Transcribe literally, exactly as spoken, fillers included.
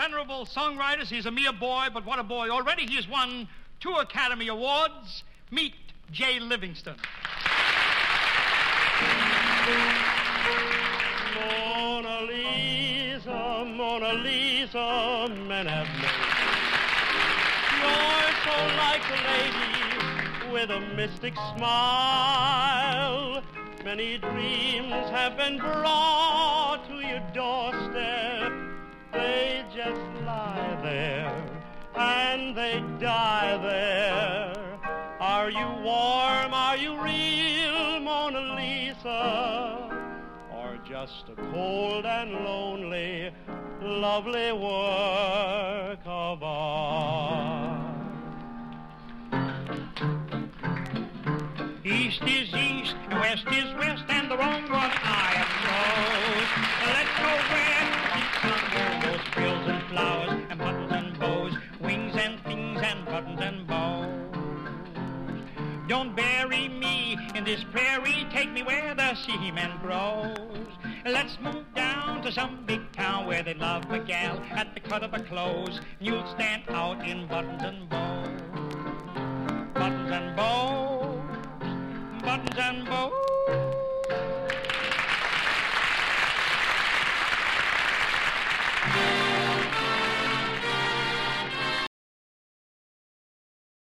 venerable songwriters. He's a mere boy, but what a boy. Already he has won two Academy Awards. Meet Jay Livingston. Mona Lisa, Mona Lisa, men have known. You're so like a lady with a mystic smile. Many dreams have been brought to your doorstep. They just lie there and they die there. Are you warm? Are you real, Mona Lisa? Or just a cold and lonely, lovely work of art? East is east, and west is west, and the wrong one I knows. Let's go where keep on those frills and flowers and buttons and bows, wings and things and buttons and bows. Don't bury me in this prairie, take me where the seaman grows. Let's move down to some big town where they love a gal at the cut of her clothes, and you'll stand out in buttons and bows. Buttons and bows, buttons and bows.